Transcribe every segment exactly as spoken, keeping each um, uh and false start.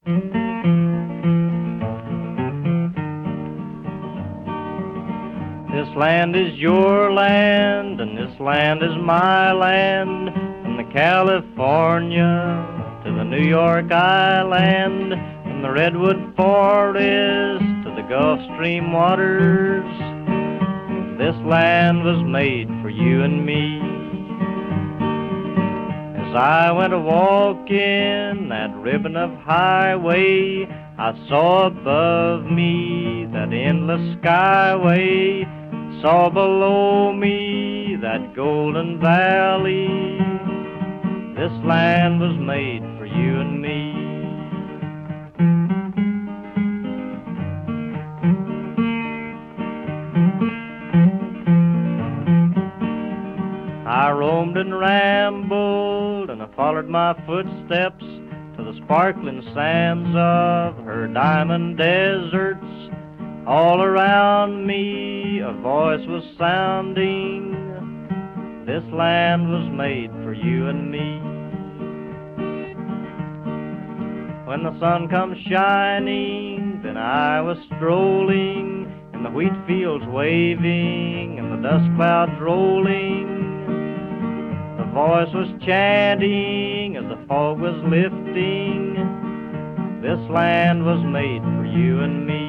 This land is your land, and this land is my land, from the California to the New York Island, from the Redwood Forest to the Gulf Stream waters. This land was made for you and me. As I went a-walking that ribbon of highway, I saw above me that endless skyway, saw below me that golden valley. This land was made for you and me. I roamed and rambled, and I followed my footsteps to the sparkling sands of her diamond deserts. All around me a voice was sounding, this land was made for you and me. When the sun comes shining, then I was strolling, and the wheat fields waving, and the dust clouds rolling. The voice was chanting as the fog was lifting, this land was made for you and me.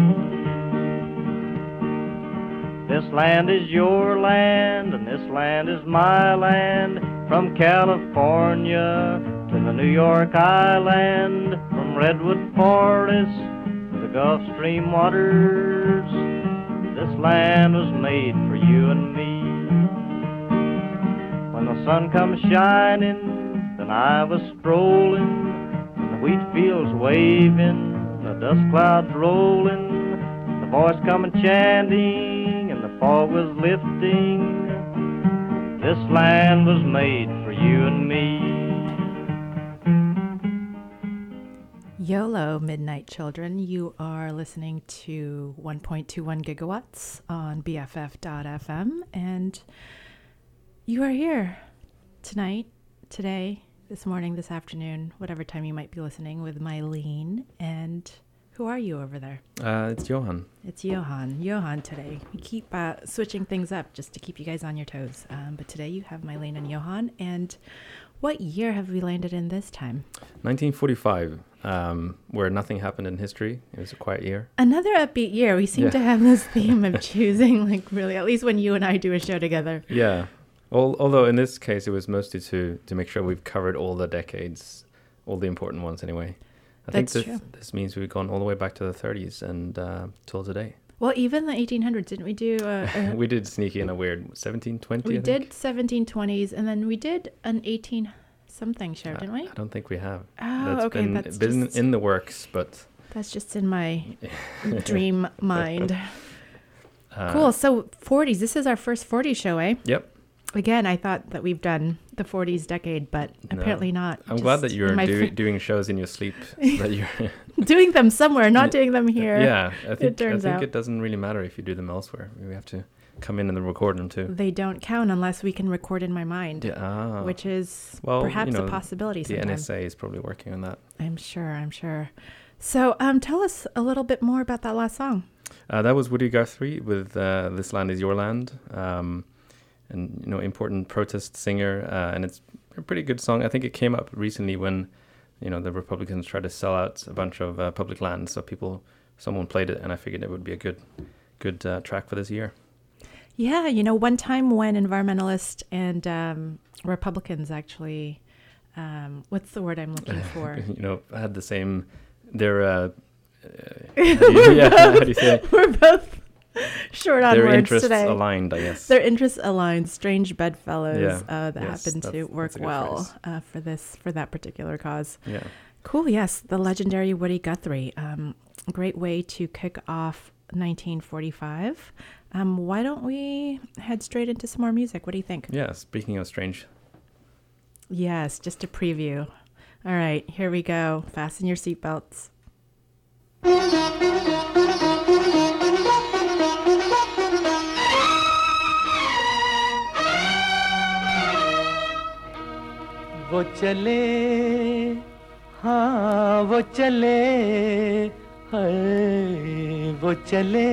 This land is your land, and this land is my land, from California to the New York Island, from Redwood Forest to the Gulf Stream waters. This land was made for you and me. When the sun comes shining, then I was strolling, and the wheat fields waving, the dust clouds rolling, the voice coming chanting, and the fog was lifting. This land was made for you and me. YOLO, Midnight Children. You are listening to one point two one gigawatts on B F F dot F M, and you are here tonight, today, this morning, this afternoon, whatever time you might be listening, with Mylene. And who are you over there? Uh, it's Johan. It's Johan. Johan today. We keep uh, switching things up just to keep you guys on your toes. Um, but today you have Mylene and Johan. And what year have we landed in this time? nineteen forty-five, um, where nothing happened in history. It was a quiet year. Another upbeat year. We seem Yeah. to have this theme of choosing, like really, at least when you and I do a show together. Yeah. Al- although in this case, it was mostly to, to make sure we've covered all the decades, all the important ones anyway. I That's think true. this, this means we've gone all the way back to the thirties and uh, till today. Well, even the eighteen hundreds, didn't we do? Uh, uh, We did sneak in a weird seventeen twenty. we I think. did seventeen twenties, and then we did an eighteen something show, Uh, didn't we? I don't think we have. Oh, That's okay, been, that's been just in the works, but... that's just in my dream mind. Uh, Cool. So forties. This is our first forties show, eh? Yep. Again, I thought that we've done the forties decade, but No. apparently not. I'm glad that Just you're in my do, fr- doing shows in your sleep. So that you're doing them somewhere, not doing them here. Yeah, I think, I turns think out. it doesn't really matter if you do them elsewhere. We have to come in and record them too. They don't count unless we can record in my mind, Yeah, ah. which is Well, you perhaps know, a possibility The N sometimes. S A is probably working on that. I'm sure, I'm sure. So um, tell us a little bit more about that last song. Uh, that was Woody Guthrie with uh, This Land Is Your Land. Um, and, you know, important protest singer. Uh, and it's a pretty good song. I think it came up recently when, you know, the Republicans tried to sell out a bunch of uh, public land. So people, someone played it, and I figured it would be a good, good uh, track for this year. Yeah, you know, one time when environmentalists and um, Republicans actually, um, what's the word I'm looking for? you know, had the same, they're, uh, uh, how do you, yeah, how do you say it? We're both short on Their words interests today. aligned, I guess. Their interests aligned, strange bedfellows Yeah. uh, that Yes, happen to that's- work that's a good well phrase. uh, for this for that particular cause. Yeah. Cool. Yes, the legendary Woody Guthrie. Um, great way to kick off nineteen forty-five. Um, why don't we head straight into some more music? What do you think? Yeah, speaking of strange. Yes, just a preview. All right, here we go. Fasten your seatbelts. वो चले हाँ वो चले, हाय वो चले,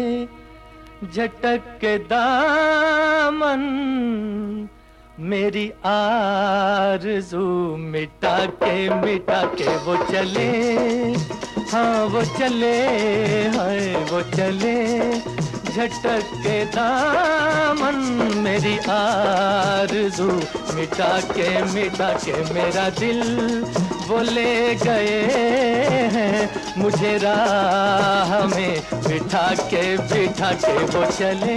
झटक के दामन मेरी आरज़ू मिटा के मिटा के वो चले, हाँ वो चले, हाय वो चले, झटक के दामन मेरी आरज़ू मिटा के मिटा के मेरा दिल वो ले गए हैं मुझे राह में बिठा के बिठा के वो चले।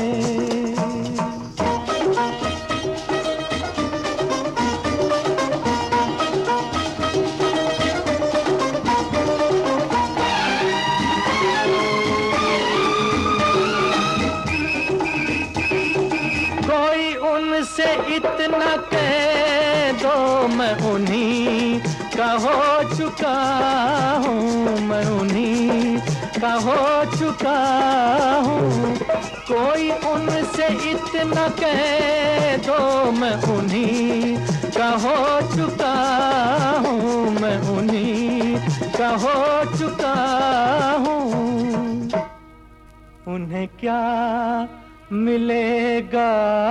से इतना कह दो मैं उन्हीं का हो चुका हूँ, मैं उन्हीं का हो चुका हूँ। कोई उनसे इतना कह दो मैं उन्हीं का हो चुका हूँ, मैं उन्हीं का हो चुका हूँ। उन्हें क्या मिलेगा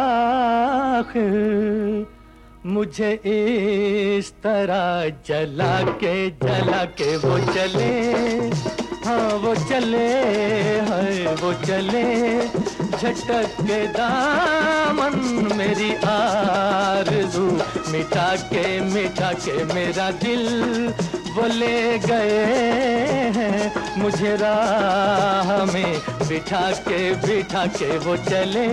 आखिर मुझे इस तरह जला के जला के वो चले, हाँ वो चले, हाय वो चले, झटक के दामन मेरी आरज़ू मिटा के मिटा के मेरा दिल वो ले गए हैं मुझे राह में बिठा के बिठा के वो चले।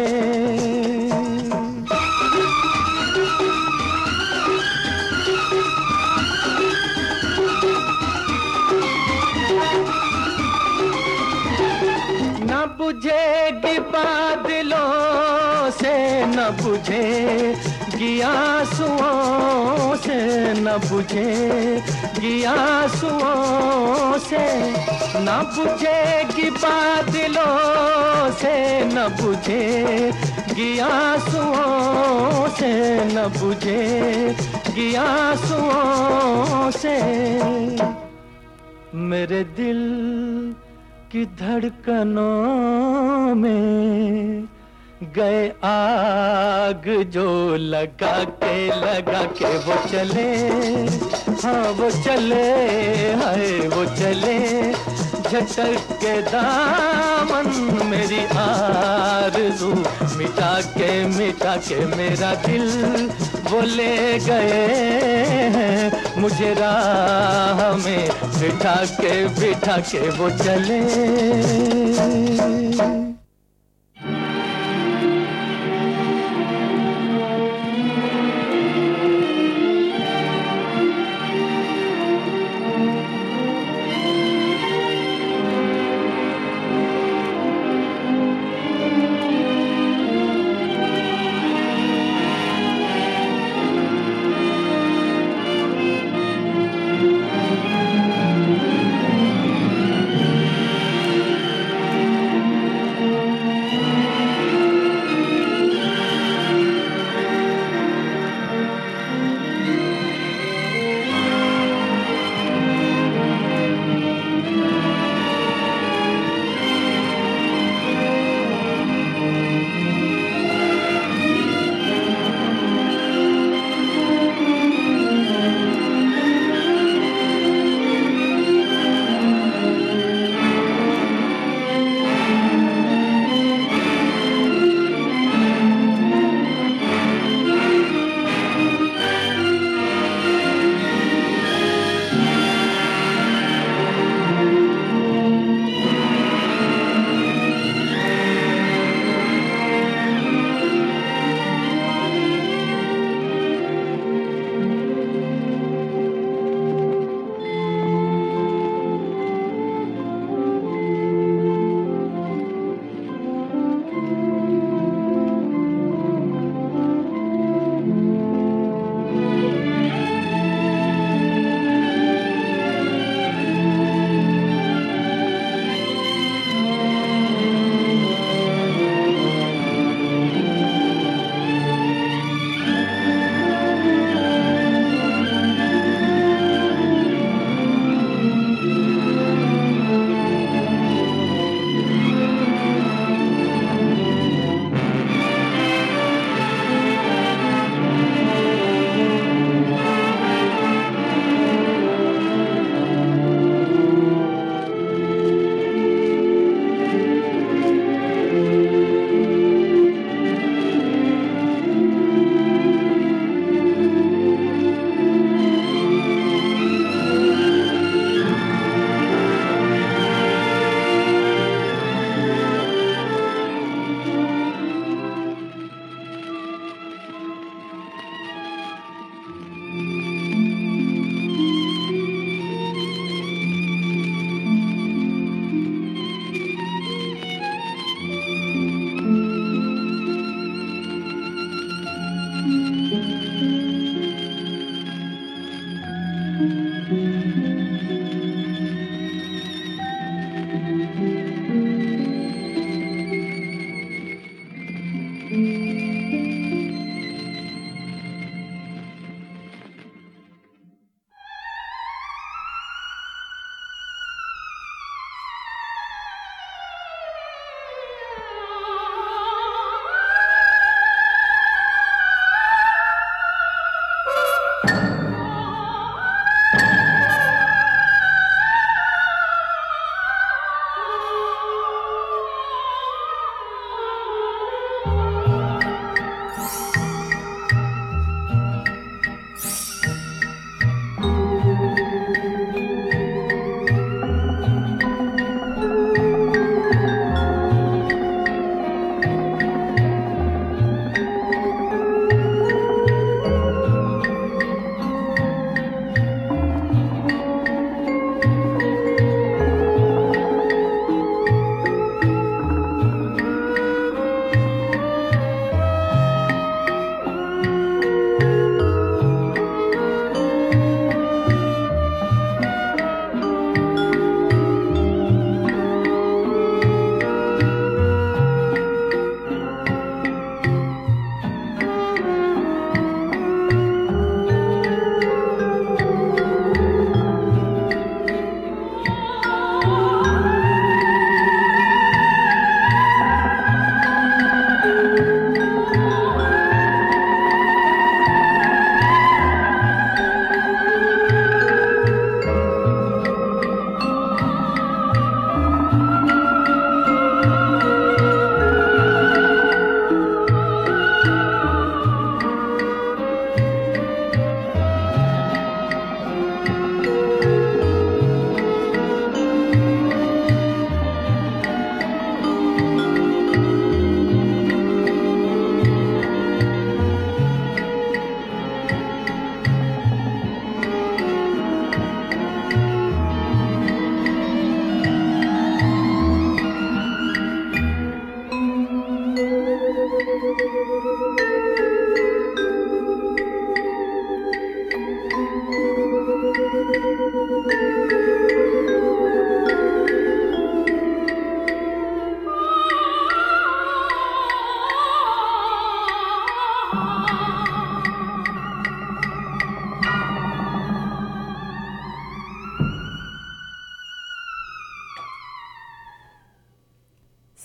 न बुझेगी बादलों से, न बुझेगी आंसुओं से, न बुझेगी आंसुओं से, न बुझेगी बादलों से, न बुझेगी आंसुओं से, न बुझेगी आंसुओं से। मेरे दिल की धड़कनों में गए आग जो लगा के लगा के वो चले, हाँ वो चले, हाय वो चले, झटक के दामन मेरी आरज़ू मिटा के मिटा के मेरा दिल वो ले गए हैं मुझे राह में बिठा के बिठा के वो चले।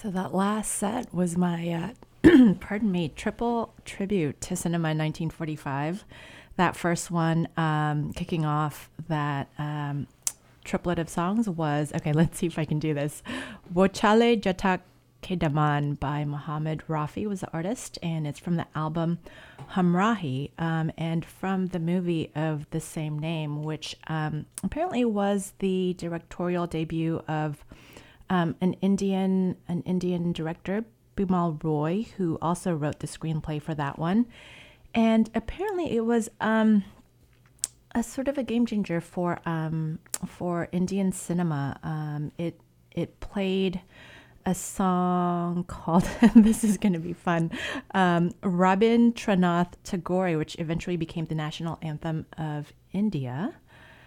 So that last set was my, uh, pardon me, triple tribute to cinema in nineteen forty-five. That first one, um, kicking off that um, triplet of songs was, okay, let's see if I can do this. Wochale Jatak Kedaman by Muhammad Rafi was the artist, and it's from the album Hamrahi, um, and from the movie of the same name, which um, apparently was the directorial debut of um, an Indian an Indian director, Bimal Roy, who also wrote the screenplay for that one. And apparently it was um, a sort of a game changer for um, for Indian cinema. Um, it it played a song called, this is going to be fun, um, Rabindranath Tagore, which eventually became the national anthem of India.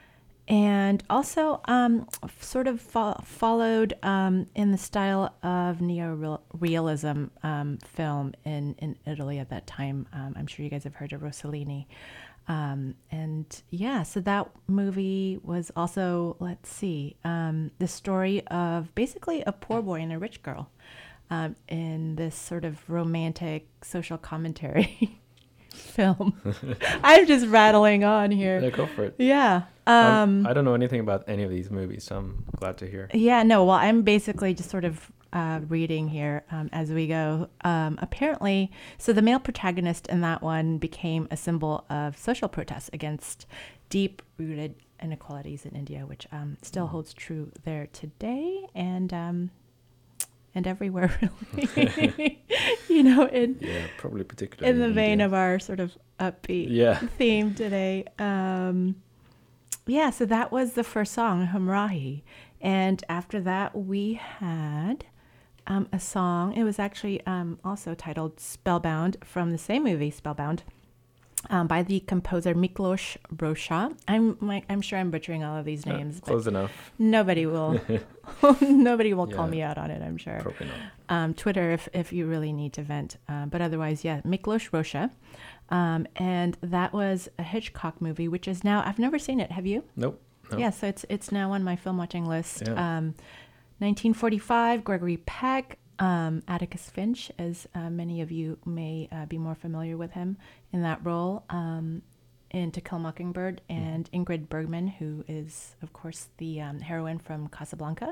And also um, sort of fo- followed um, in the style of neo-realism um, film in, in Italy at that time. Um, I'm sure you guys have heard of Rossellini. Um, and yeah, so that movie was also, let's see, um, the story of basically a poor boy and a rich girl um, in this sort of romantic social commentary film. I'm just rattling on here. Yeah, go for it. Yeah. Um, um, I don't know anything about any of these movies, so I'm glad to hear. Yeah, no, well, I'm basically just sort of uh, reading here um, as we go. Um, apparently, so the male protagonist in that one became a symbol of social protest against deep-rooted inequalities in India, which um, still holds true there today and um, and everywhere, really. You know, in yeah, probably particularly in the in vein India. of our sort of upbeat yeah. theme today. Um, yeah, so that was the first song, Hamrahi. And after that, we had um, a song. It was actually um, also titled Spellbound from the same movie, Spellbound, um, by the composer Miklos Rocha. I'm like, I'm sure I'm butchering all of these Yeah, names. close but enough. Nobody will, nobody will call Yeah. me out on it, I'm sure. Probably not. Um, Twitter if, if you really need to vent. Uh, but otherwise, yeah, Miklos Rocha. Um, and that was a Hitchcock movie, which is now, I've never seen it. Have you? Nope. No. Yeah, so it's it's now on my film watching list. Yeah. Um, nineteen forty-five, Gregory Peck, um, Atticus Finch, as uh, many of you may uh, be more familiar with him in that role, um, in To Kill a Mockingbird, and Ingrid Bergman, who is, of course, the um, heroine from Casablanca.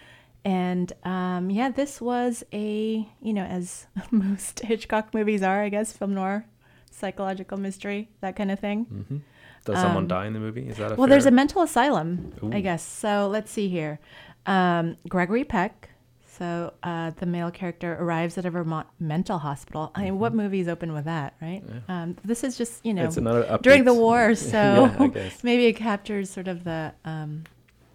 And um, yeah, this was a, you know, as most Hitchcock movies are, I guess, film noir, psychological mystery, that kind of thing. Mm-hmm. Does someone Um, die in the movie? Is that a Well, fair... there's a mental asylum, I Ooh. guess. So let's see here. Um, Gregory Peck. So uh, the male character arrives at a Vermont mental hospital. I mean, what movies open with that, right? Yeah. Um, this is just, you know, It's another upbeat... during the war. So yeah, I guess. maybe it captures sort of the, um,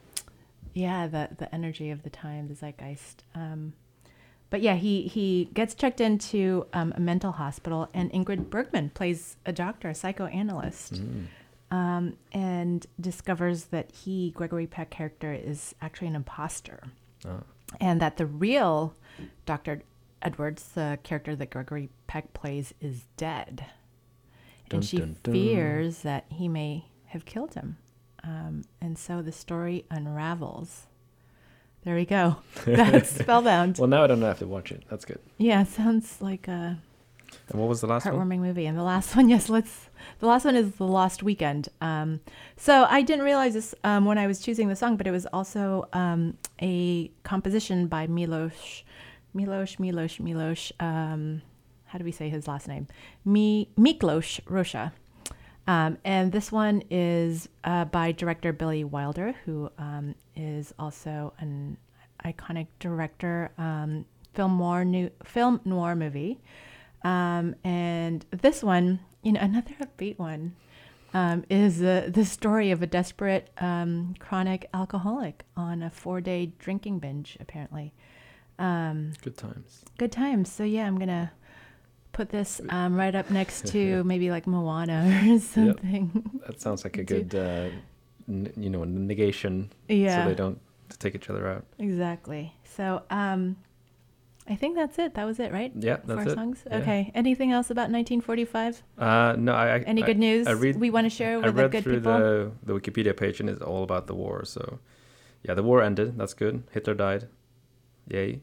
yeah, the, the energy of the time, the zeitgeist. Um, but yeah, he, he gets checked into um, a mental hospital, and Ingrid Bergman plays a doctor, a psychoanalyst. Mm. Um, and discovers that he, Gregory Peck character, is actually an imposter. Oh. And that the real Doctor Edwards, the character that Gregory Peck plays, is dead. Dun, and she dun, dun. fears that he may have killed him. Um, and so the story unravels. There we go. That's Spellbound. Well, now I don't have to watch it. That's good. Yeah, it sounds like a And what was the last one? heartwarming movie. And the last one, yes, let's. The last one is The Lost Weekend. Um, so I didn't realize this um, when I was choosing the song, but it was also um, a composition by Milos, Milos, Milos, Milos. Um, how do we say his last name? Mi Miklos Rocha. Um, and this one is uh, by director Billy Wilder, who um, is also an iconic director. Um, film noir, new film noir movie. Um, and this one, you know, another upbeat one, um, is uh, the story of a desperate um, chronic alcoholic on a four-day drinking binge, apparently. Um, Good times. good times. So, yeah, I'm going to put this um, right up next to maybe like Moana or something. That sounds like a Do- good, uh, n- you know, negation. Yeah, So they don't take each other out. exactly. So, um, I think that's it. That was it, right? Yeah, that's Four it. songs? Yeah. Okay. Anything else about nineteen forty-five? Uh, no, I. I Any I- good news I read, we want to share I with the read good through people? the the Wikipedia page, and it's all about the war. So, yeah, the war ended. That's good. Hitler died. Yay.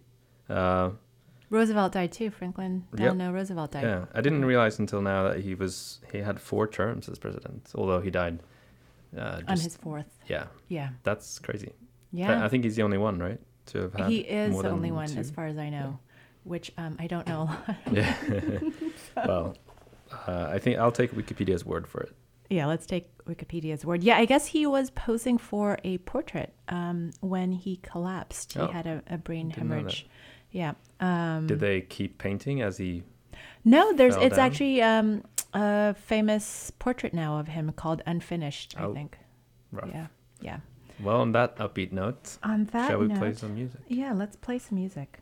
Uh, Roosevelt died too. Franklin Delano yep. Roosevelt died. Yeah, I didn't realize until now that he was he had four terms as president, although he died uh, just, on his fourth. Yeah, yeah, that's crazy. Yeah, I, I think he's the only one, right? To have had he is more the than only one, two. as far as I know, yeah. which um, I don't know a lot. Yeah, well, uh, I think I'll take Wikipedia's word for it. Yeah, let's take Wikipedia's word. Yeah, I guess he was posing for a portrait um, when he collapsed. He oh, had a, a brain hemorrhage. Yeah. Um, Did they keep painting as he? No, there's. It's down? actually um, a famous portrait now of him called Unfinished. Oh, I think. Rough. Yeah. Yeah. Well, on that upbeat note, on that shall we note, play some music? Yeah, let's play some music.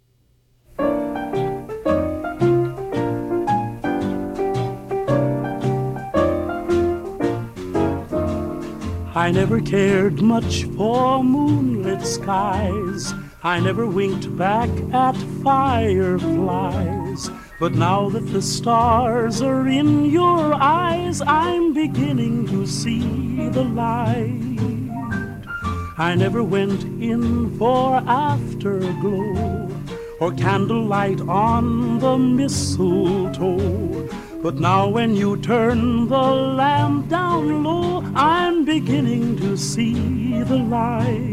I never cared much for moonlit skies. I never winked back at fireflies. But now that the stars are in your eyes, I'm beginning to see the light. I never went in for afterglow or candlelight on the mistletoe. But now when you turn the lamp down low, I'm beginning to see the light.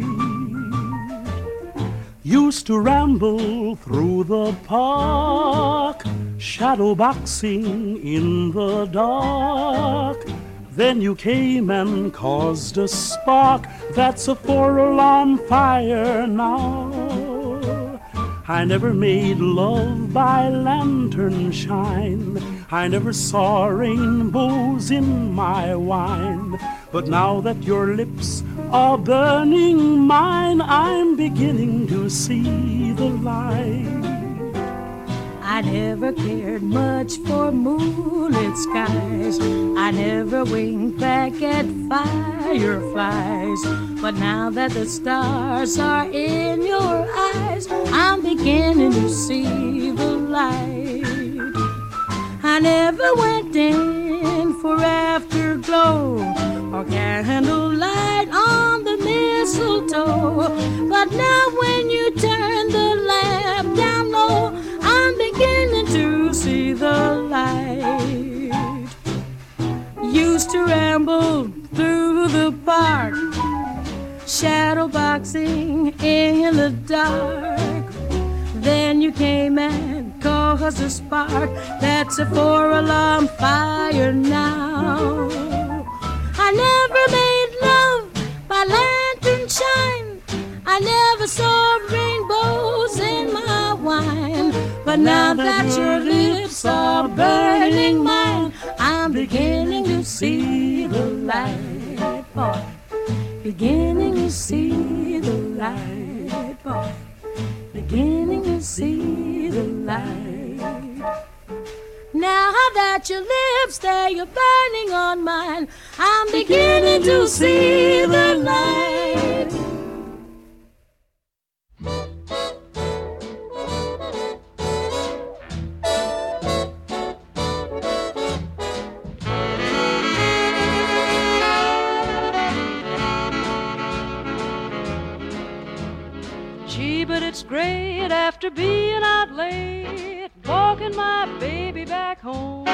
Used to ramble through the park, shadow boxing in the dark. Then you came and caused a spark that's a four-alarm fire now. I never made love by lantern shine. I never saw rainbows in my wine. But now that your lips are burning mine, I'm beginning to see the light. I never cared much for moonlit skies. I never winked back at fireflies. But now that the stars are in your eyes, I'm beginning to see the light. I never went in for afterglow or candlelight on the mistletoe. But now when you turn the lamp down low, I'm beginning to see the light. Used to ramble through the park, shadow boxing in the dark. Then you came and caused a spark that's a four-alarm fire now. I never made love by lantern shine. I never saw rainbows in my wine. But now that your lips are burning mine, I'm beginning to see the light, boy. Beginning to see the light, boy. Beginning to see the light. Now that your lips, they are burning on mine, I'm beginning to see the light. Gee, but it's great after being out late, walking my baby back home.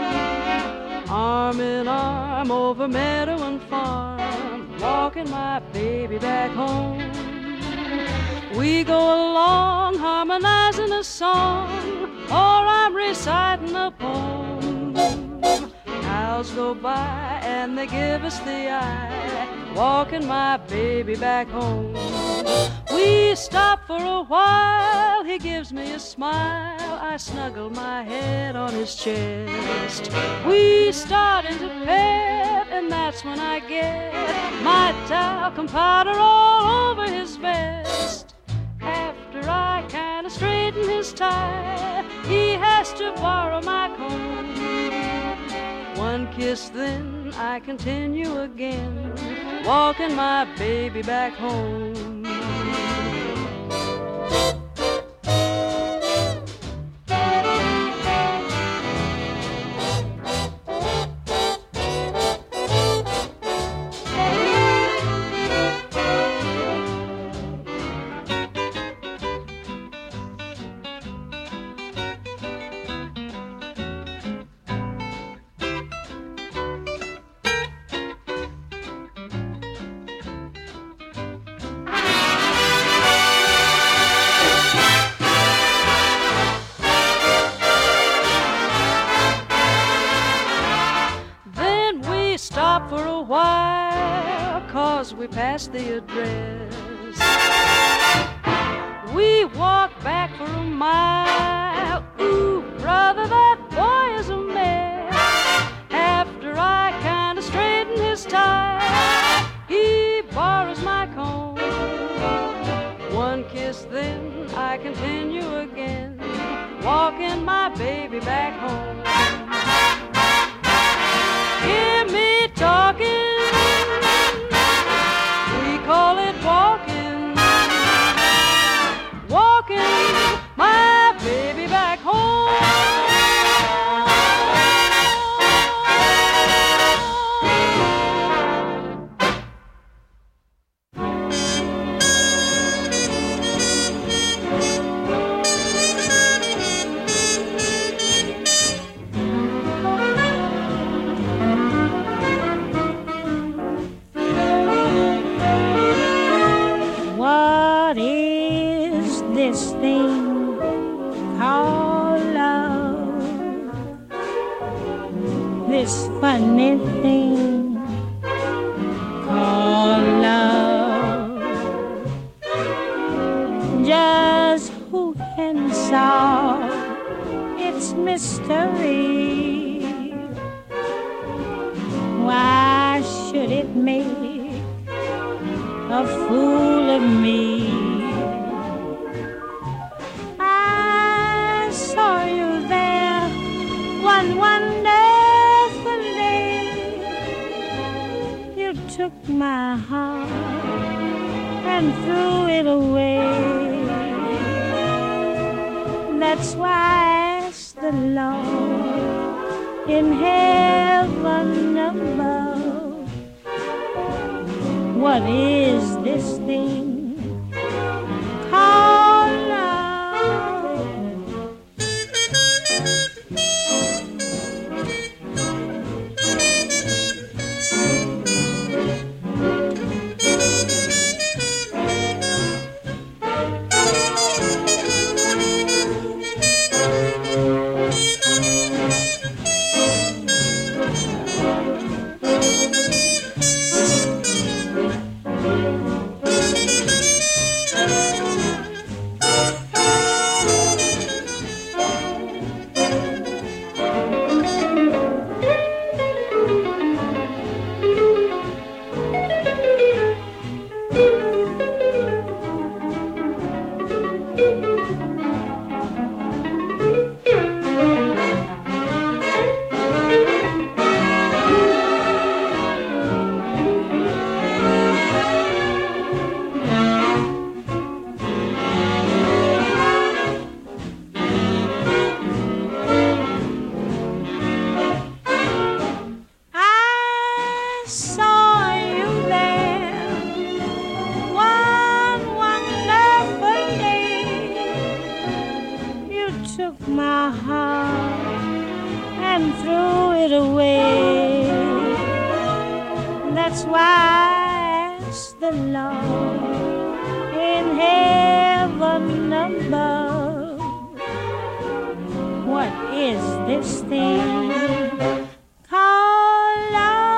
Arm in arm over meadow and farm, walking my baby back home. We go along harmonizing a song, or I'm reciting a poem. Cows go by and they give us the eye, walking my baby back home. We stop for a while, he gives me a smile, I snuggle my head on his chest. We start into pet, and that's when I get my talcum powder all over his vest. After I kinda straighten his tie, he has to borrow my comb. One kiss, then I continue again, walking my baby back home. 'cause we passed the address. We walked back for a mile. Ooh, brother, that boy is a mess. After I kinda straightened his tie, he borrows my comb. One kiss, then I continue again, walking my baby back home. Hear me talking, we call it walking, walking my baby back home. What is this thing called love? This funny thing called love. Just who can solve its mystery? Why should it make a fool of me? I saw you there one wonderful day. You took my heart and threw it away. That's why I asked the Lord in heaven above, what is this thing called love? I saw you there one wonderful day. You took my heart and threw it away. That's why I asked the Lord in heaven above, what is this thing called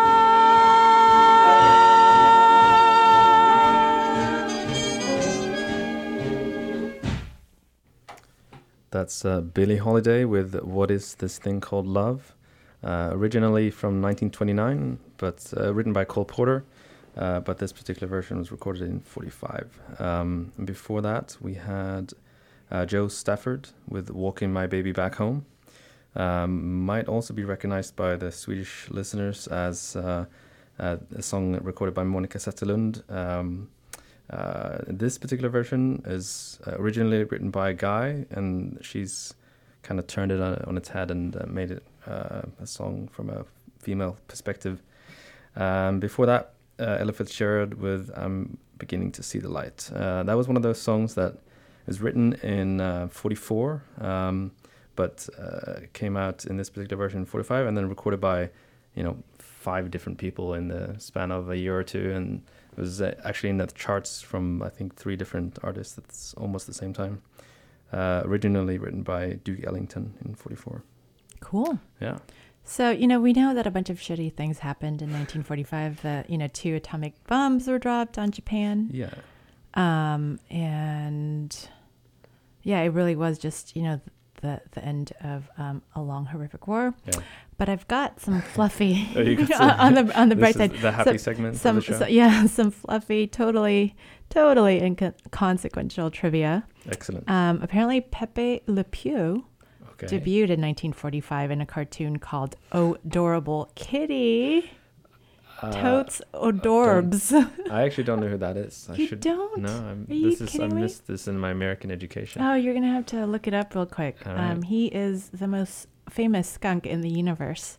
love? That's uh, Billie Holiday with What Is This Thing Called Love? Uh, originally from nineteen twenty-nine, but uh, written by Cole Porter. Uh, but this particular version was recorded in forty-five. Um, and before that, we had uh, Joe Stafford with Walking My Baby Back Home. Um, might also be recognized by the Swedish listeners as uh, uh, a song recorded by Monica Zetterlund. Um, uh, this particular version is uh, originally written by a guy, and she's kind of turned it on, on its head and uh, made it uh, a song from a female perspective. Um, before that, uh, Ella Fitzgerald with I'm Beginning to See the Light. Uh, that was one of those songs that was written in uh, forty-four, um, but uh, came out in this particular version in forty-five, and then recorded by, you know, five different people in the span of a year or two, and it was uh, actually in the charts from, I think, three different artists at almost the same time. Uh, originally written by Duke Ellington in forty-four. Cool. Yeah. So, you know, we know that a bunch of shitty things happened in nineteen forty-five. That, you know, two atomic bombs were dropped on Japan. Yeah. Um, and yeah, it really was just, you know, the the end of um, a long, horrific war. Yeah. But I've got some fluffy Oh, you got some- on the on the bright This is side. the happy some, segment Some, of the show. so- yeah, some fluffy, totally, totally inconsequential trivia. Excellent. Um, apparently, Pepe Le Pew Okay. debuted in nineteen forty-five in a cartoon called Odorable Kitty. Uh, Totes Odorbs. I actually don't know who that is. I You should don't? No, I'm, Are you this is I kidding me? missed this in my American education. Oh, you're gonna have to look it up real quick. All right. Um, he is the most famous skunk in the universe.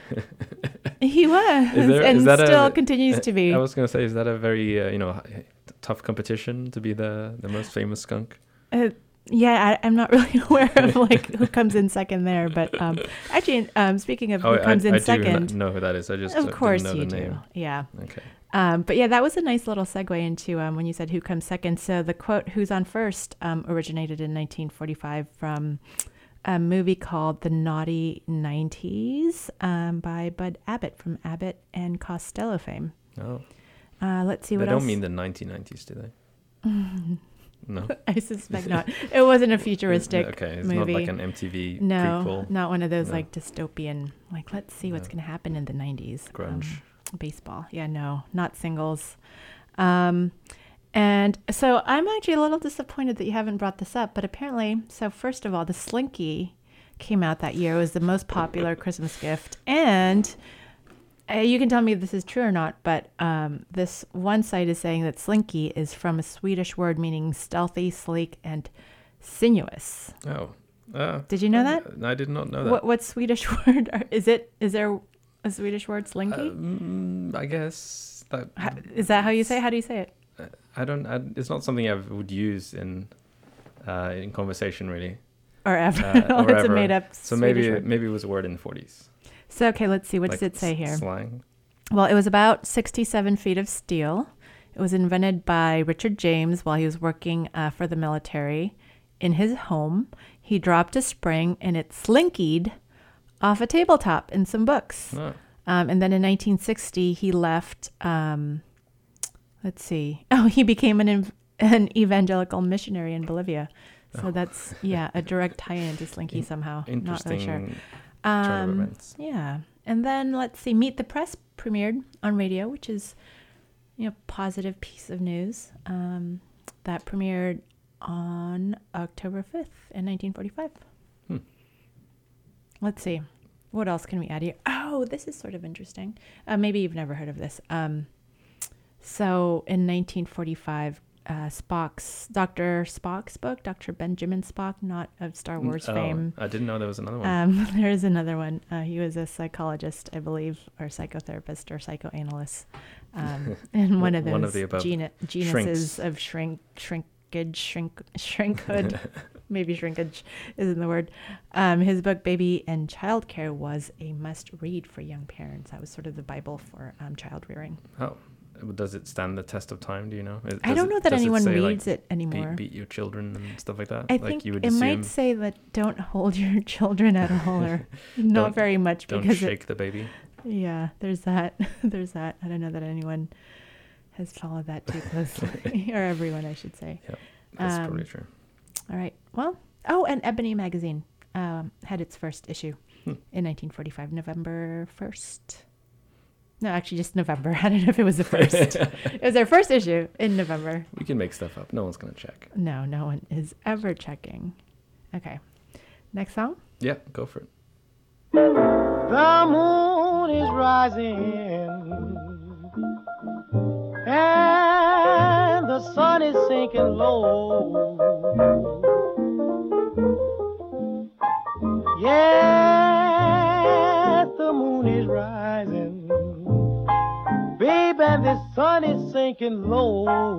He was, Is there- and is that a- still continues to be. I was gonna say, is that a very uh, you know h- tough competition to be the the most famous skunk? Uh, yeah, I, I'm not really aware of like who comes in second there, but um, actually, um, speaking of who Oh, comes I, in I do second, know who that is. I just uh, of course didn't know you the do. name. Yeah. Okay. Um, but yeah, that was a nice little segue into um, when you said who comes second. So the quote "Who's on first um, originated in nineteen forty-five from a movie called The Naughty Nineties um, by Bud Abbott from Abbott and Costello fame. Oh, Uh, let's see they what don't else. mean the nineteen nineties, do they? No. I suspect not. It wasn't a futuristic Okay, it's movie. not like an M T V no, prequel. not one of those No. like dystopian. Like, let's see what's No. going to happen in the nineties. Grunge. Um, baseball. Yeah, no, not singles. Um, and so I'm actually a little disappointed that you haven't brought this up, but apparently, so first of all, the Slinky came out that year. It was the most popular Christmas gift. And uh, you can tell me if this is true or not, but um, this one site is saying that Slinky is from a Swedish word meaning stealthy, sleek, and sinuous. Oh. Uh, Did you know that? I did not know that. What what Swedish word are, is it? Is there a Swedish word, Slinky? Uh, mm, I guess that. How, is that how you say it? How do you say it? I don't. I, it's not something I would use in uh, in conversation really. Or ever. Uh, or It's a ever. made up So Swedish maybe word. maybe it was a word in the forties. So, okay, let's see. What Like does it say s- here? Slang. Well, it was about sixty-seven feet of steel. It was invented by Richard James while he was working uh, for the military in his home. He dropped a spring and it slinkied off a tabletop in some books. Oh. Um, and then in nineteen sixty, he left. Um, let's see. Oh, he became an ev- an evangelical missionary in Bolivia. So Oh. that's yeah, a direct tie-in to Slinky somehow. Not Interesting really sure. turn of Um, events. yeah, and then let's see. Meet the Press premiered on radio, which is you know positive piece of news. Um, that premiered on October fifth in nineteen forty-five. Hmm. Let's see. What else can we add here? Oh, this is sort of interesting. Uh, maybe you've never heard of this. Um, so in nineteen forty-five, uh, Spock's, Doctor Spock's book, Doctor Benjamin Spock, not of Star Wars Oh, fame. I didn't know there was another one. Um, there is another one. Uh, he was a psychologist, I believe, or psychotherapist or psychoanalyst. Um, and one of those One of the above. genu- genuses Shrinks. of shrink, shrinkage, shrink, shrinkhood. Maybe shrinkage isn't the word. Um, his book, Baby and Childcare, was a must read for young parents. That was sort of the Bible for um, child rearing. Oh, does it stand the test of time? Do you know? It- I does don't it- know that does it anyone say, reads like, it anymore. Beat, beat your children and stuff like that. I like think you would it assume. might say that don't hold your children at all, or not Don't- very much Don't because it, shake the baby. yeah, there's that. There's that. I don't know that anyone has followed that too closely, or everyone, I should say. Yep, that's Um, probably true. All right. Well, oh, and Ebony magazine um, had its first issue Hmm. in nineteen forty-five, November first. No, actually, just November. I don't know if it was the first. It was their first issue in November. We can make stuff up. No one's gonna check. No, no one is ever checking. Okay. Next song. Yeah, go for it. The moon is rising and the sun is sinking low. Yes, the moon is rising, babe, and the sun is sinking low.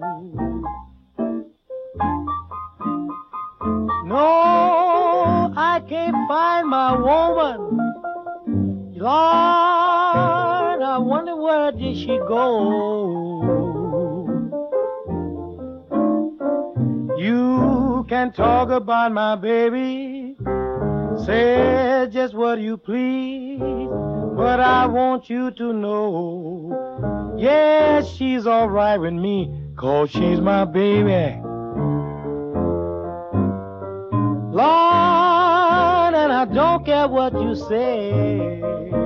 No, I can't find my woman. Lord, I wonder where did she go? You can talk about my baby, Say just what you please, but I want you to know, yes, she's all right with me, 'cause she's my baby. Lord, and I don't care what you say.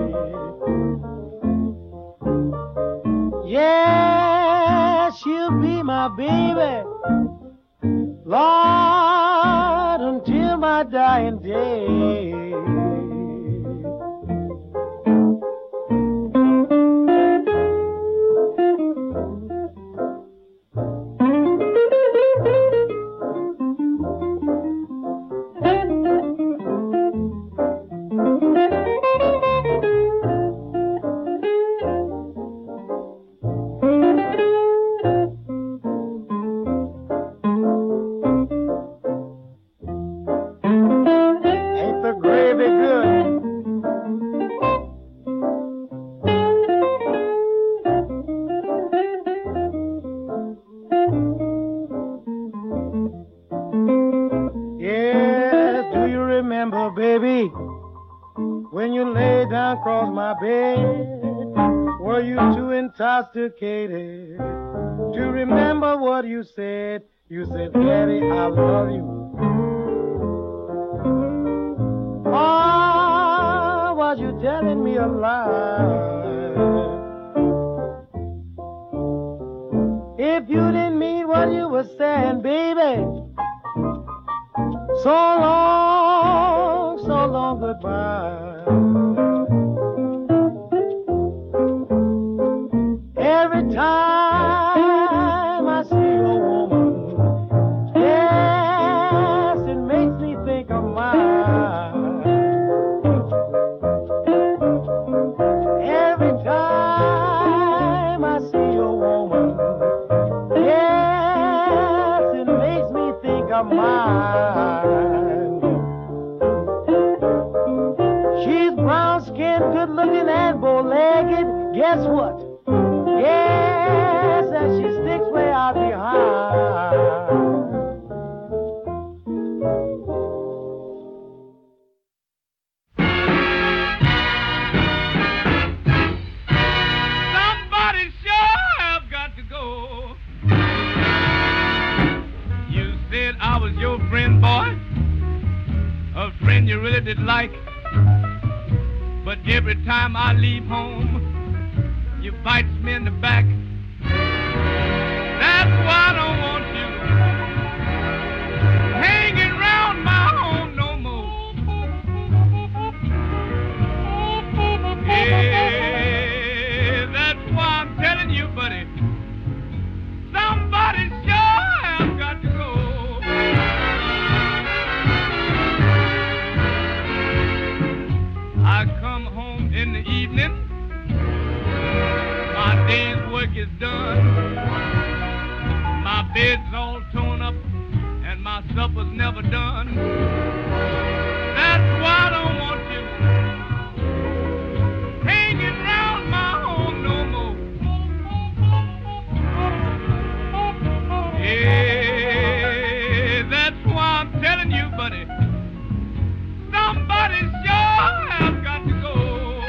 Yeah, she'll be my baby, Lord, until my dying day. Intoxicated to remember what you said. You said, Daddy, I love you. Oh, was you telling me a lie? If you didn't mean what you were saying, baby, so long, so long, goodbye. Every time I see a woman, yes, it makes me think of mine. Every time I see a woman, yes, it makes me think of mine. She's brown-skinned, good-looking, and bow-legged. Guess what? Yes, and she sticks way out behind. Somebody sure have got to go. You said I was your friend, boy, a friend you really did like. But every time I leave home, you bites me in the back. That's why I don't want you hanging round my home no more. Yeah, that's why I'm telling you, buddy, somebody sure have got to go. I come home in the evening, my day's work is done. My bed's all torn up and my supper's never done. That's why I don't want you hanging round my home no more. Yeah, that's why I'm telling you, buddy, somebody sure have got to go.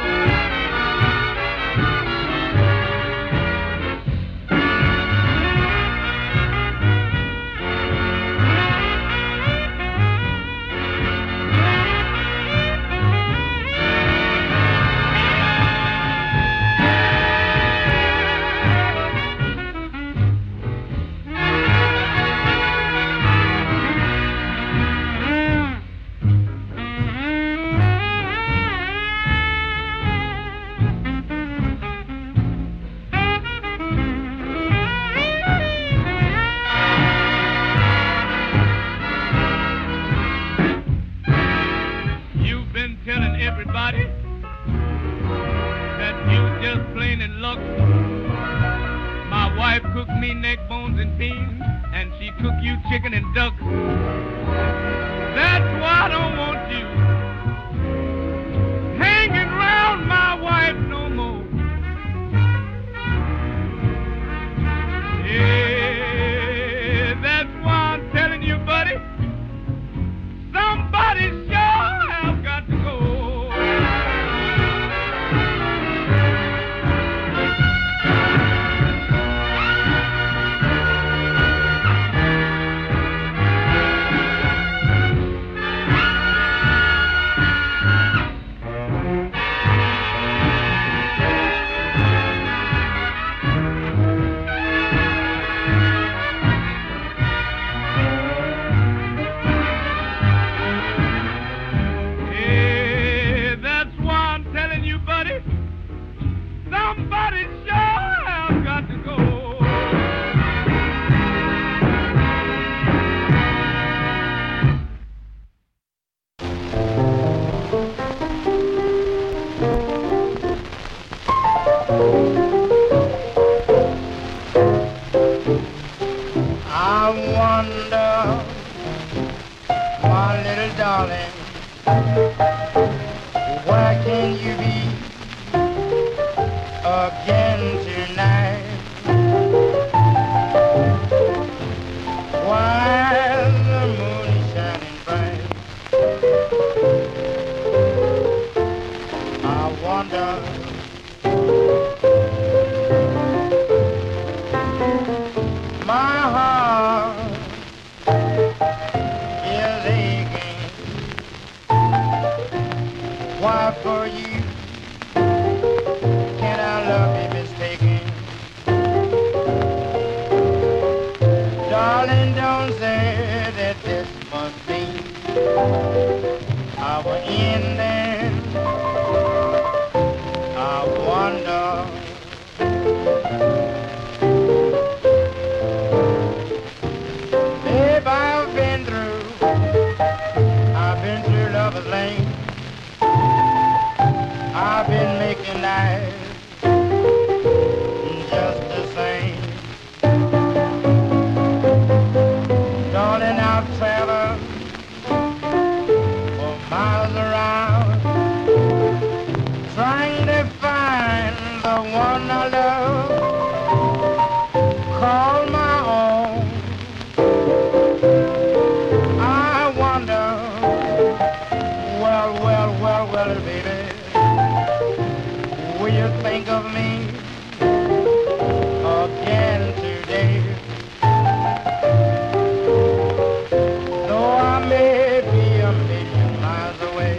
Everybody that you just plain in luck. My wife cooked me neck bones and beans, and she cooked you chicken and duck. That's why I don't want you hanging around my wife no more. Yeah, that's why I'm telling you, buddy, somebody sure have darling, where can you be again tonight? While the moon is shining bright, I wonder my heart is aching. Why for you can our love be mistaken? Darling, don't say that this must be our ending. I wonder babe, I've been through I've been through Lover's Lane. I've been making life just the same. Darling, I've traveled for miles around, trying to find the one I love, call my own. I wonder, well, well, well, well, baby, will you think of me again today? Though I may be a million miles away,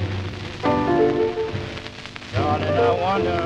darling, I wonder.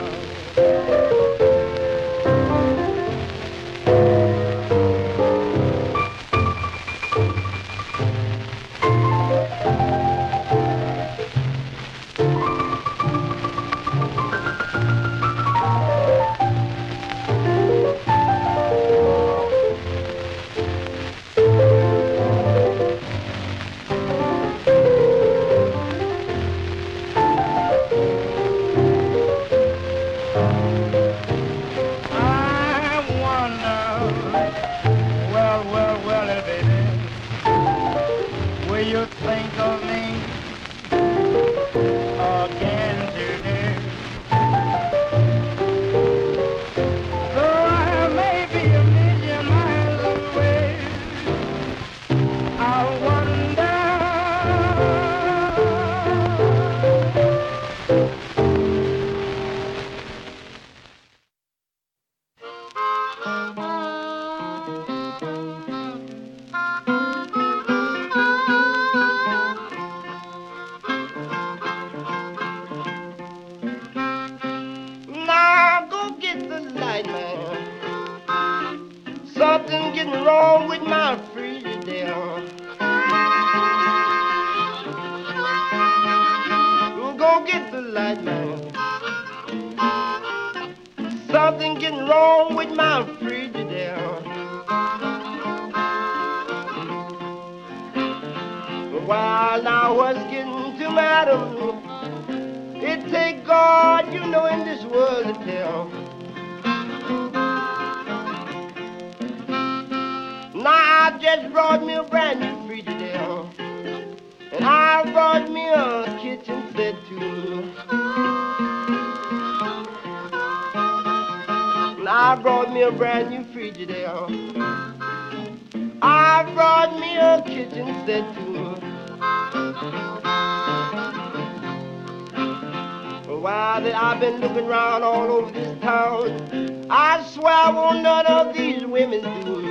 I've been looking around all over this town. I swear I won't none of these women do.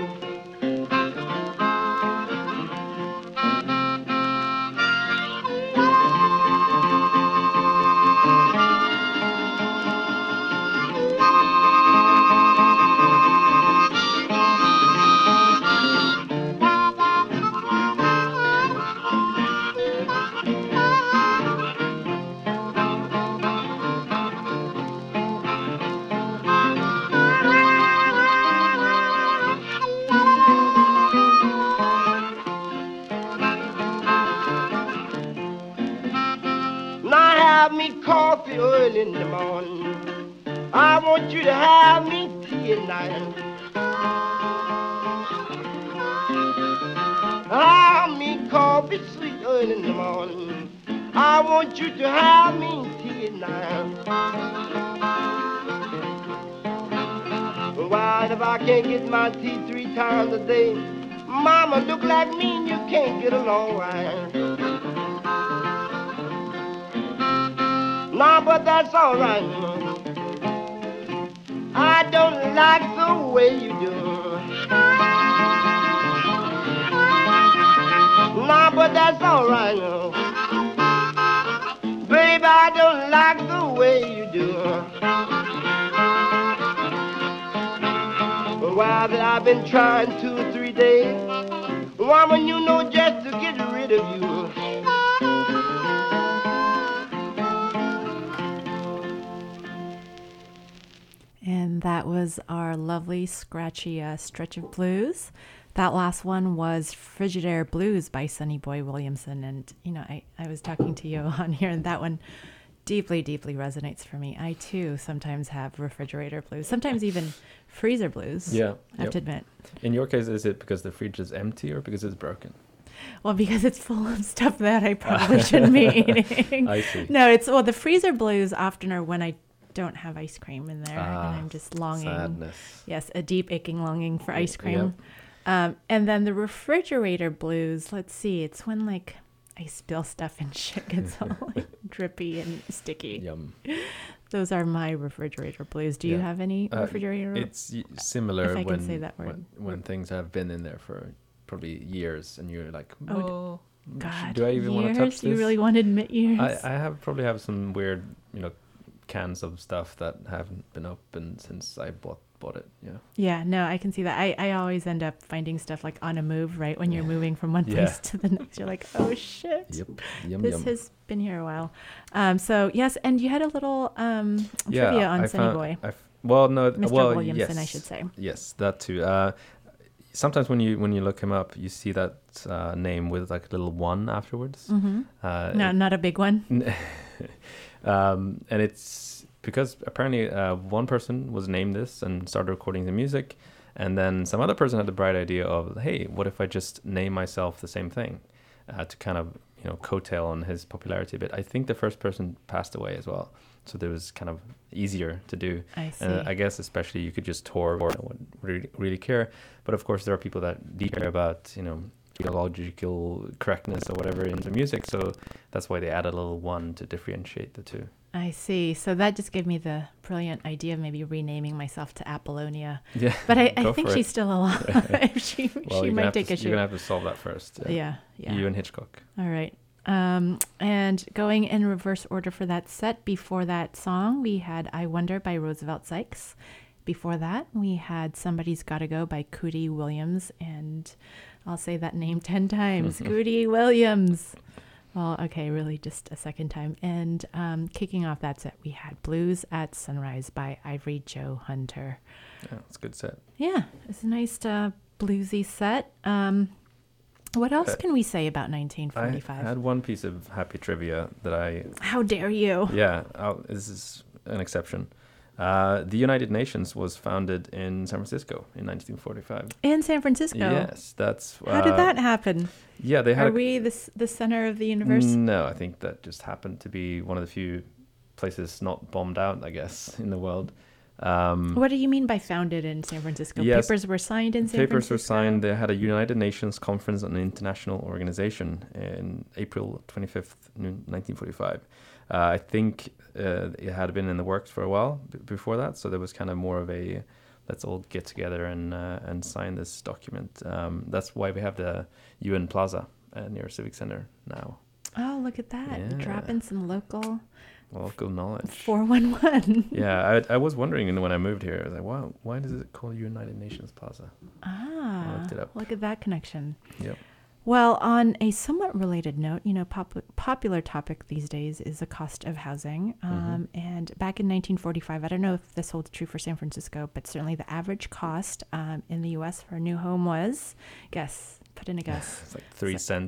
Early in the morning, I want you to have me tea at night. Have me coffee sweet early in the morning. I want you to have me tea at night. Why, if I can't get my tea three times a day, Mama, look like me and you can't get along right. Nah, but that's all right. I don't like the way you do. Nah, but that's all right. Baby, I don't like the way you do. Why that I've been trying two or three days, woman, you know, just to get rid of you. And that was our lovely, scratchy uh, stretch of blues. That last one was Frigidaire Blues by Sonny Boy Williamson. And, you know, I, I was talking to you on here, and that one deeply, deeply resonates for me. I, too, sometimes have refrigerator blues, sometimes even freezer blues. Yeah. I have yep. to admit. In your case, is it because the fridge is empty or because it's broken? Well, because it's full of stuff that I probably shouldn't be eating. I see. No, it's, well, the freezer blues often are when I don't have ice cream in there, Ah, and I'm just longing. Sadness. Yes, a deep aching longing for ice cream. Yep. Um, and then the refrigerator blues, let's see, it's when like I spill stuff and shit gets all like drippy and sticky. Yum. Those are my refrigerator blues. Do you Yeah. have any Uh, refrigerator? It's y- similar If I can when, say that word. when when things have been in there for probably years, and you're like, Oh, oh, God, do I even want to years? touch this? You really want to admit years? I, I have probably have some weird, you know, cans of stuff that haven't been opened since I bought bought it. Yeah. Yeah, no, I can see that. I, I always end up finding stuff like on a move, right? When you're moving from one Yeah. place to the next, you're like, oh shit. Yep. Yum This yum. has been here a while. Um, so yes, and you had a little um, yeah, trivia on I Sonny found, Boy. I f- well, no, Mister well, Williamson, yes, I should say. Yes, that too. Uh, sometimes when you when you look him up, you see that uh, name with like a little one afterwards. Mm-hmm. Uh, No, not a big one. um, and it's because apparently uh, one person was named this and started recording the music, and then some other person had the bright idea of, hey, what if I just name myself the same thing, uh, to kind of, you know, coattail on his popularity a bit. I think the first person passed away as well, so it was kind of easier to do. I see. And I guess especially you could just tour or no one really, really care. But of course there are people that do care about, you know, theological correctness or whatever in the music. So that's why they add a little one to differentiate the two. I see. So that just gave me the brilliant idea of maybe renaming myself to Apollonia. Yeah. But I, I go think for she's it. still alive. she Well, she you're might gonna take have a to, shoot. You're going to have to solve that first. Yeah, yeah. You and Hitchcock. All right. Um, and going in reverse order for that set, before that song, we had I Wonder by Roosevelt Sykes. Before that, we had Somebody's Gotta Go by Cootie Williams. And I'll say that name ten times. Cootie Williams. Well, okay, really just a second time. And um, kicking off that set, we had Blues at Sunrise by Ivory Joe Hunter. Yeah, it's a good set. Yeah, it's a nice uh, bluesy set. Um, what else Uh, can we say about I nineteen forty-five? had one piece of happy trivia that I... How dare you? Yeah, I'll, this is an exception. Uh, the United Nations was founded in San Francisco in nineteen forty-five. In San Francisco? Yes, that's... How did uh, that happen? Yeah, they had... Are a- we the, s- the center of the universe? No, I think that just happened to be one of the few places not bombed out, I guess, in the world. Um, What do you mean by founded in San Francisco? Yes, Papers were signed in San papers Francisco? were signed. They had a United Nations Conference on International Organization in April twenty-fifth, nineteen forty-five. Uh, I think uh, it had been in the works for a while b- before that, so there was kind of more of a let's all get together and uh, and sign this document. Um, that's why we have the U N Plaza uh, near Civic Center now. Oh, look at that. Yeah. Dropping some local Local knowledge. four one one. Yeah, I, I was wondering when I moved here, I was like, wow, why does it call United Nations Plaza? Ah, looked it up. look at that connection. Yep. Well, on a somewhat related note, you know, pop- popular topic these days is the cost of housing. Um, And back in nineteen forty-five, I don't know if this holds true for San Francisco, but certainly the average cost um, in the U S for a new home was, guess, put in a guess. It's like three So- cents.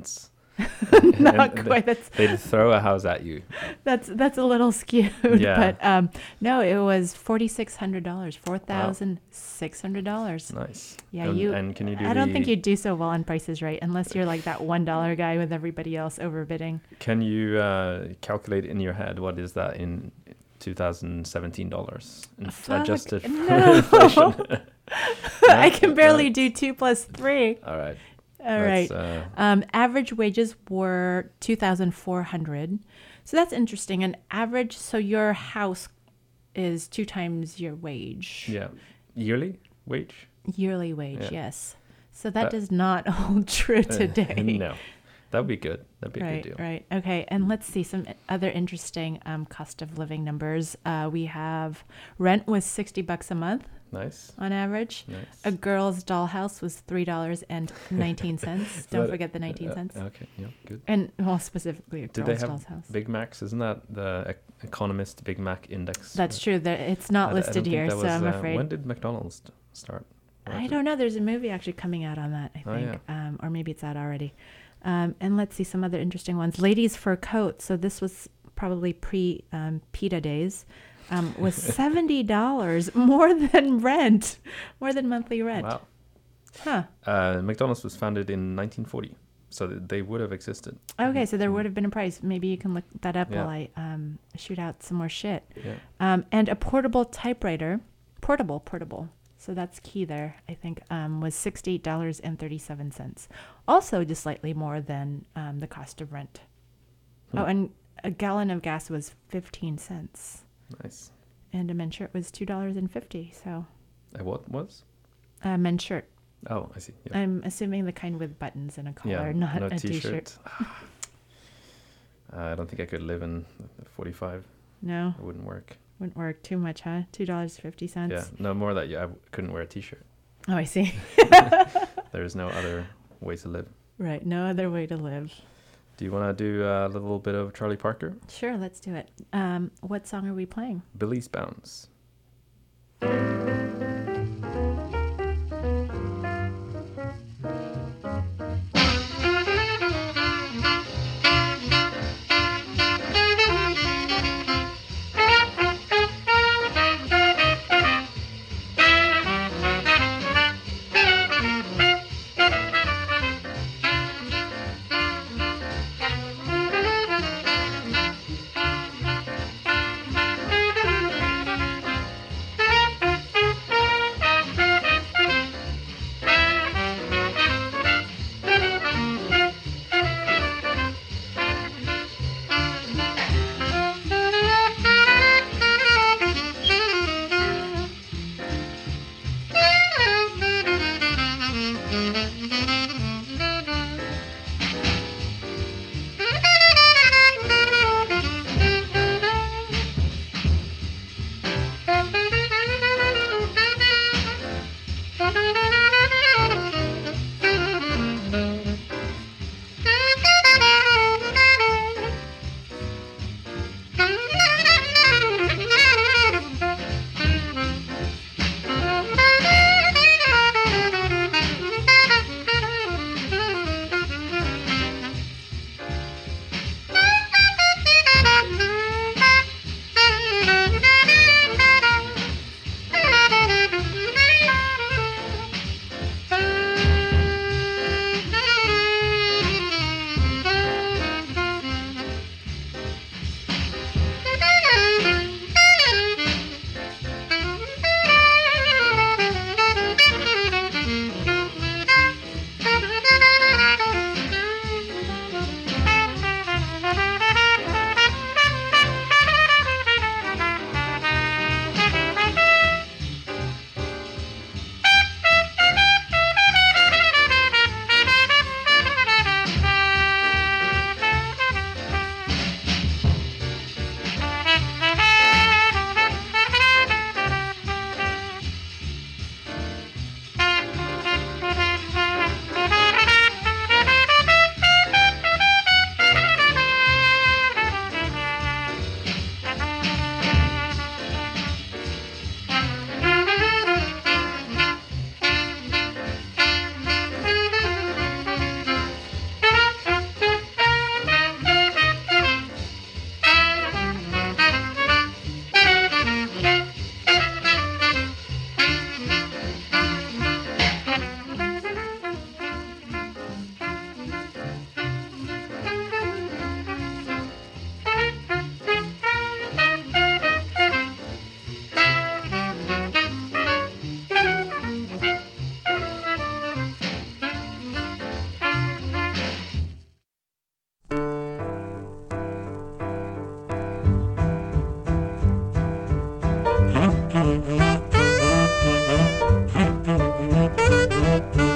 Not And quite. That's They'd throw a house at you. that's that's a little skewed. Yeah. But um, no, it was forty six hundred dollars, four thousand six hundred dollars. Nice. Yeah, and, you. And can you do I don't the- think you do so well on Prices Right unless you're like that one dollar guy with everybody else overbidding. Can you uh, calculate in your head what is that in two thousand seventeen dollars Fuck, adjusted for no. inflation? I No? can barely No? do two plus three. All right. All right. That's, uh, Um, average wages were two thousand four hundred. So that's interesting. An average, so your house is two times your wage. yeah. Yearly wage? Yearly wage, Yeah. yes. So that That- does not hold true today. no. That would be good. That'd be a Right, good deal. right. Okay, and let's see some other interesting um, cost of living numbers. Uh, we have rent was sixty bucks a month Nice. on average. Nice. A girl's dollhouse was three dollars and nineteen cents. Don't that- forget the nineteen Uh, cents. okay. Yeah. Good. And well, specifically a Did girl's they have doll's house. Big Macs? Isn't that the e- Economist Big Mac Index? That's Uh, true. That it's I not d- I listed don't think here, that so was, I'm uh, afraid. When did McDonald's st- start? I don't know. There's a movie actually coming out on that, I Oh, think. Um, or maybe it's out already. Um, and let's see some other interesting ones. Ladies' fur coat. So this was probably pre um, PETA days. Um, was seventy dollars more than rent, more than monthly rent. Wow. Huh. Uh, McDonald's was founded in nineteen forty, so th- they would have existed. Okay, so there would have been a price. Maybe you can look that up Yeah. while I um, shoot out some more shit. Yeah. Um, and a portable typewriter, portable, portable. So that's key there, I think, um, was sixty-eight dollars and thirty-seven cents. Also just slightly more than um, the cost of rent. Hmm. Oh, and a gallon of gas was fifteen cents. Nice. And a men's shirt was two dollars and fifty cents. So Uh, what was? a men's shirt. Oh, I see. Yeah. I'm assuming the kind with buttons and a collar, yeah. not no a t-shirt. t-shirt. uh, I don't think I could live in forty-five. No, It wouldn't work. wouldn't work too much, huh? two dollars and fifty cents. Yeah. No more that. Yeah, I w- couldn't wear a t-shirt. Oh, I see. There is no other way to live. Right, no other way to live. Do you want to do a little bit of Charlie Parker? Sure, let's do it. Um, what song are we playing? Billy's Bounce.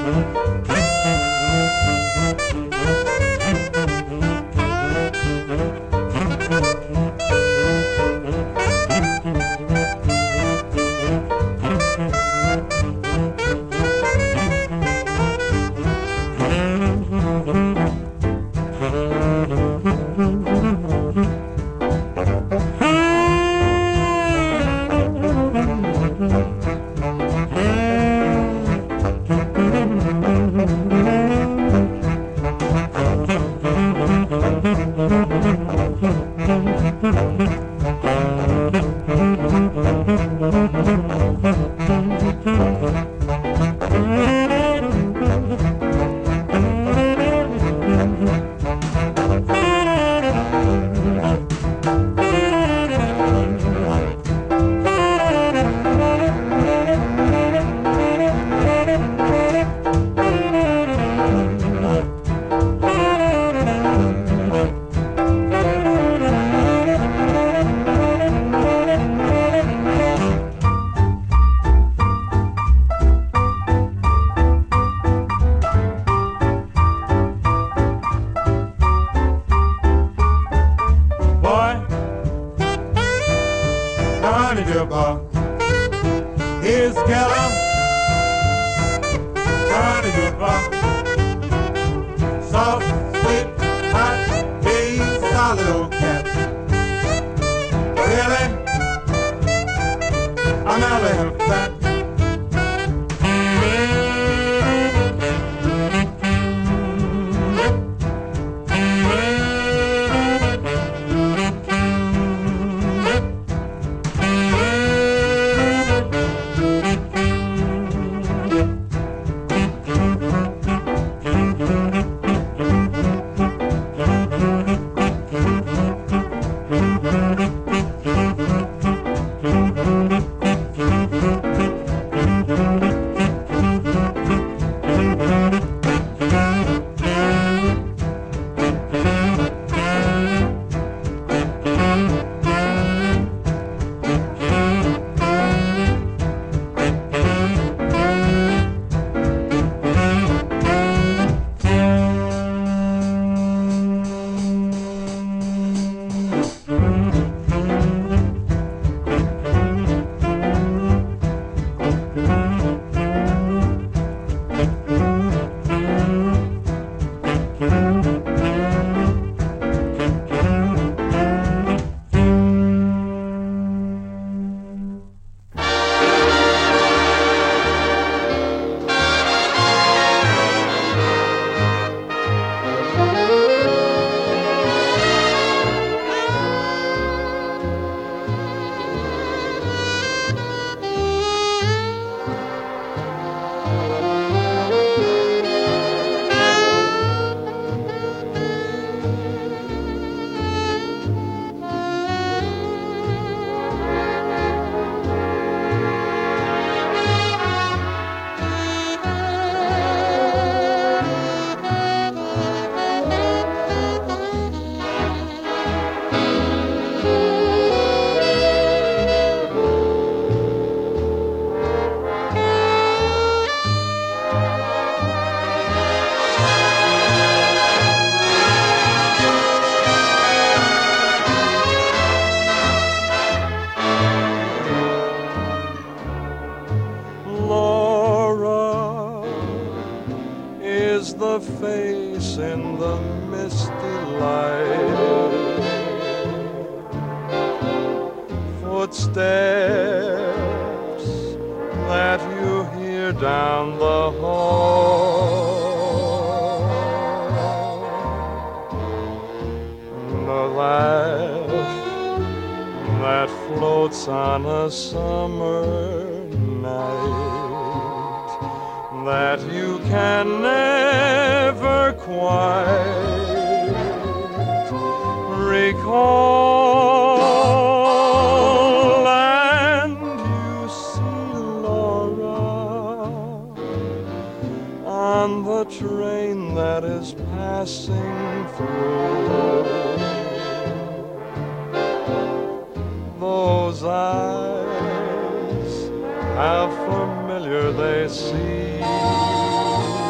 How familiar they seem.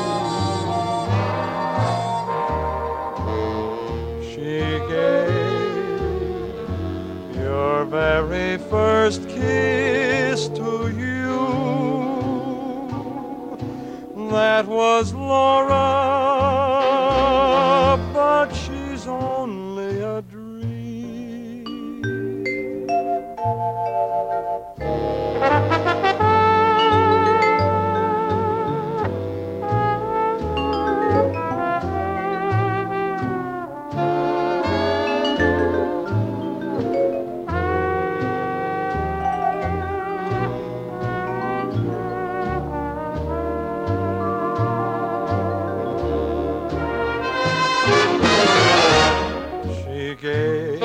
Laura, but she's only a dream. Gave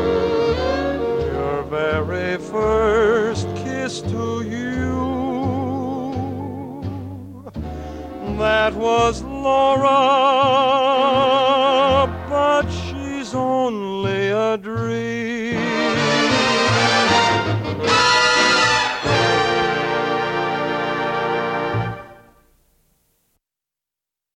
your very first kiss to you. That was Laura, but she's only a dream.